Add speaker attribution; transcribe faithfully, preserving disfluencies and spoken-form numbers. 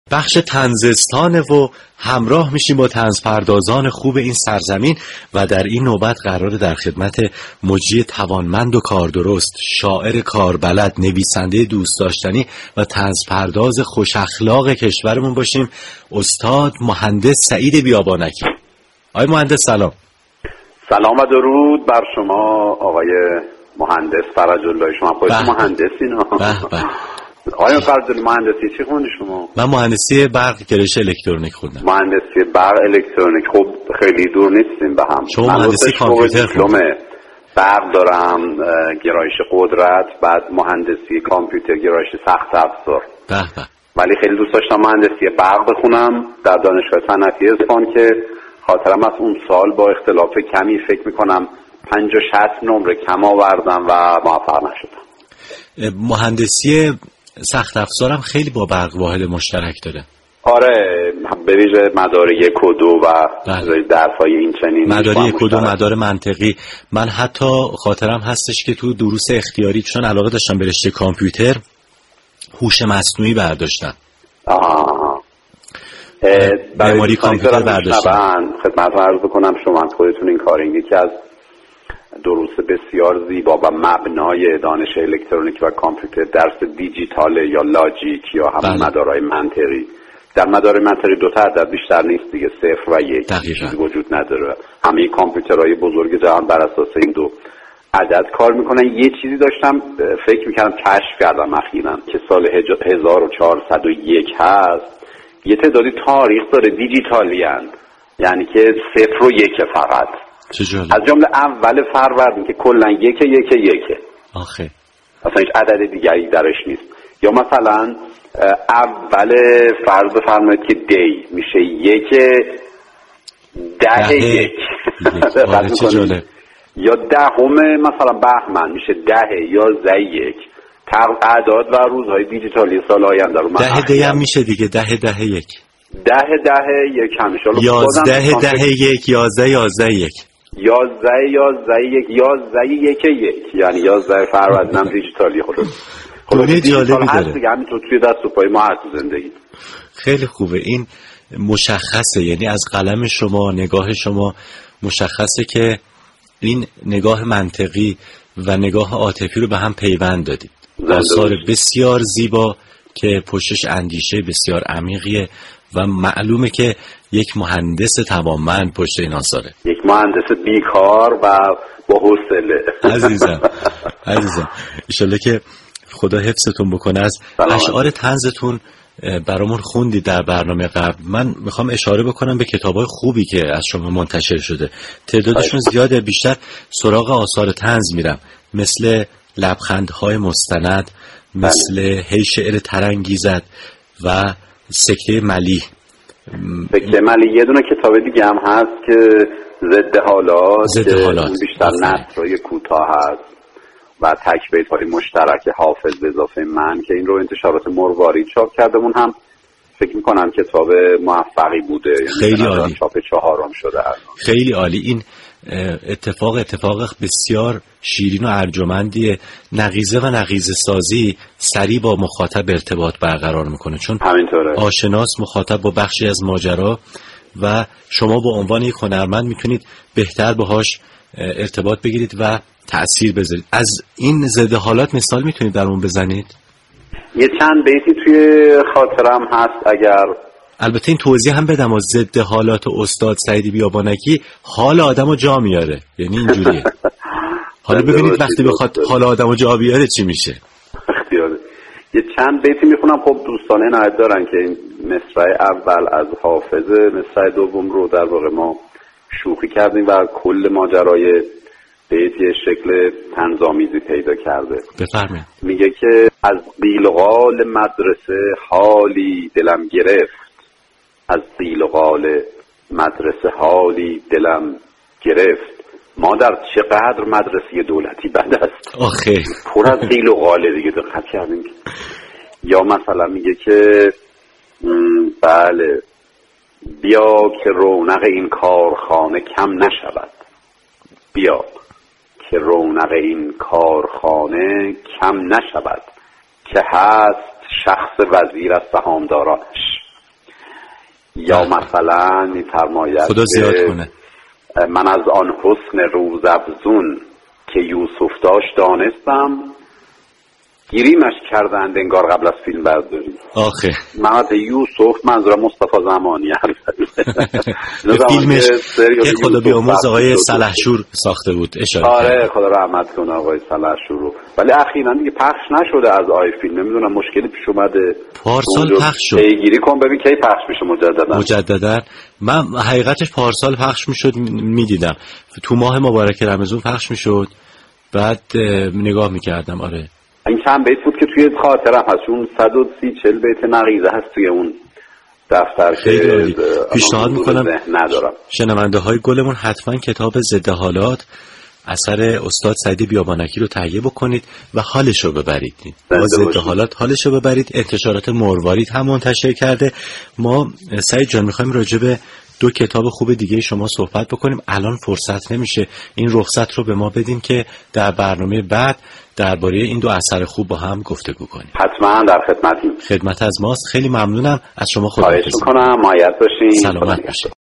Speaker 1: بخش طنزستانه و همراه میشیم با طنزپردازان خوب این سرزمین و در این نوبت قراره در خدمت مجری توانمند و کاردرست، شاعر کاربلد، نویسنده دوست داشتنی و طنزپرداز خوش اخلاق کشورمون باشیم، استاد مهندس سعید بیابانکی. آقای مهندس سلام.
Speaker 2: سلام و درود بر شما آقای مهندس فرج الله. شما خودت مهندسین؟
Speaker 1: به به.
Speaker 2: آقای فرج الله مهندسی چی خوندی شما؟
Speaker 1: من مهندسی برق گرایش الکترونیک خوندم.
Speaker 2: مهندسی برق الکترونیک. خب خیلی دور نیستیم به هم.
Speaker 1: شما مهندسی کامپیوتر خوندم.
Speaker 2: برق دارم، گرایش قدرت، بعد مهندسی کامپیوتر، گرایش سخت افزار.
Speaker 1: به به.
Speaker 2: ولی خیلی دوست داشتم مهندسی برق بخونم در دانشگاه صنعتی اصفهان که خاطرم از اون سال با اختلاف کمی فکر میکنم پنجاه شصت نمره کم آوردم و موفق نشدم.
Speaker 1: مهندسی سخت افزارم خیلی با برق واحد مشترک داره.
Speaker 2: آره، به ویژه مدار یک و دو و درس‌های این چنین.
Speaker 1: مدار یک و دو، مدار منطقی. من حتی خاطرم هستش که تو دروس اختیاری چون علاقه داشتم به رشته کامپیوتر هوش مصنوعی برداشتم.
Speaker 2: آها.
Speaker 1: مموری کامپیوتر برداشتم.
Speaker 2: خدمت عرض بکنم شما خودتون این کارینگی که از دروس بسیار زیبا و مبنای دانش الکترونیک و کامپیوتر، درس دیجیتال یا لاجیک یا همون بله. مدارهای منطقی. در مدار منطقی دو تا عدد بیشتر نیست دیگه، صفر و یک. چیزی وجود نداره. همه کامپیوترهای بزرگ جهان بر اساس این دو عدد کار میکنن. یه چیزی داشتم فکر میکردم کشف کردم اخیراً که سال هزار و چهارصد و یک هست، یه تعدادی تاریخ داره دیجیتالی هست. یعنی که صفر و یک فقط. از جمله اول فروردین که کلا یک یک یک.
Speaker 1: آخه
Speaker 2: اصلا هیچ عدد دیگری درش نیست. یا مثلا اول فرض بفرمایید که دی میشه یک ده یک. یا دهم مثلا بهمن میشه ده یازده یک. اعداد و روزهای دیجیتالی سال آینده رو
Speaker 1: ده دی هم میشه دیگه، ده ده یک.
Speaker 2: ده ده یک همیشه.
Speaker 1: یازده ده یک، یازده یازده یک.
Speaker 2: یازده یازده یک، یازده یک یک. یعنی یازده فروردین هم دیجیتالی خود.
Speaker 1: خیلی جالبی داره.
Speaker 2: دیگه همینطور توی دست و پای ما هست زندگی.
Speaker 1: خیلی خوبه. این مشخصه، یعنی از قلم شما، نگاه شما مشخصه که این نگاه منطقی و نگاه عاطفی رو به هم پیوند دادید. آثار بسیار زیبا که پشتش اندیشه بسیار عمیقیه و معلومه که یک مهندس توانمند پشت این آثاره.
Speaker 2: یک مهندس بیکار و با حوصله.
Speaker 1: عزیزم عزیزم انشالله که خدا حفظتون بکنه. از اشعار طنزتون برامون خوندید در برنامه قبل. من میخوام اشاره بکنم به کتابای خوبی که از شما منتشر شده. تعدادشون زیاده، بیشتر سراغ آثار طنز میرم، مثل لبخندهای مستند، مثل هی شعر ترانگیزد و سکته ملیح.
Speaker 2: سکته ملیح یه دونه کتاب دیگه هم هست که ضد حالات،
Speaker 1: ضد حالات
Speaker 2: بیشتر نثرهای کوتاه هست و تک بیت‌های مشترک حافظ به اضافه من که این رو انتشارات مروارید چاپ کردمون. هم فکر میکنم کتاب موفقی بوده.
Speaker 1: خیلی عالی.
Speaker 2: چاپ چهارم شده الان.
Speaker 1: خیلی عالی. این اتفاق اتفاق بسیار شیرین و ارجمندیه. نقیضه و نقیضه سازی سریع با مخاطب ارتباط برقرار میکنه، چون
Speaker 2: همینطوره.
Speaker 1: آشناس مخاطب با بخشی از ماجرا و شما با عنوان یک هنرمند میتونید بهتر باهاش ارتباط بگیرید و تأثیر بذارید. از این ضد حالات مثال میتونید درمون بزنید؟
Speaker 2: یه چند بیتی توی خاطرم هست. اگر
Speaker 1: البته این توضیح هم بدم، از ضد حالات استاد سعید بیابانکی حال آدمو جا میاره، یعنی اینجوریه. حالا ببینید وقتی بخواد حال آدمو جا بیاره چی میشه.
Speaker 2: اختیاره. یه چند بیتی میخونم. خب دوستانه عنایت دارن که این مصرع اول از حافظه، مصرع دوم رو در واقع ما شوخی کردیم و کل ماجرای بیت یه شکل طنزآمیزی پیدا کرده.
Speaker 1: بفرمایید.
Speaker 2: میگه که از قیل و قال مدرسه حالی دلم گرفت، از قیل و قال مدرسه حالی دلم گرفت. مادر چقدر مدرسه دولتی بد است.
Speaker 1: آخه
Speaker 2: پر از قیل و قاله دیگه. دقت کردیم. یا مثلا میگه که بله بیا که رونق این کارخانه کم نشود، بیا که رونق این کارخانه کم نشود، که هست شخص وزیر از سهامدارانش. یا مثلا می‌فرماید
Speaker 1: خدا زیاد کنه
Speaker 2: من از آن حسن روزافزون که یوسف داشت دانستم گیریمش کردند انگار قبل از فیلم برداری.
Speaker 1: آخه
Speaker 2: محمد یوسف منظورم مصطفی زمانی
Speaker 1: به فیلمش که خدا بیامرز آقای سلحشور ساخته بود اشاره
Speaker 2: آره خدا رحمت کنه آقای سلحشور رو، ولی اخیراً دیگه پخش نشده از آی فیلم. نمیدونم مشکلی پیش اومده.
Speaker 1: پارسال پخش شد.
Speaker 2: پیگیری کن ببین کی پخش میشه مجددا.
Speaker 1: مجددا من حقیقتش پارسال پخش میشد میدیدم تو ماه مبارک رمضان پخش میشد، بعد نگاه میکردم. آره
Speaker 2: این چند بیت بود که توی خاطرم هست، اون صد و سی چهل بیت نقیزه هست توی اون دفتر که
Speaker 1: پیشنهاد میکنم
Speaker 2: ندارم.
Speaker 1: شنونده های گلمون حتما کتاب ضد حالات اثر استاد سعید بیابانکی رو تهیه بکنید و حالش رو ببرید. با ضد حالات حالش رو ببرید. انتشارات مروارید هم منتشر کرده. ما سعید جان میخوایم راجع به دو کتاب خوب دیگه شما صحبت بکنیم. الان فرصت نمیشه، این رخصت رو به ما بدیم که در برنامه بعد درباره این دو اثر خوب با هم گفتگو کنیم.
Speaker 2: حتما در خدمتیم.
Speaker 1: خدمت از ماست. خیلی ممنونم از شما. خدا
Speaker 2: خواهش میکنم. مایت باشین.
Speaker 1: سلامت باشین.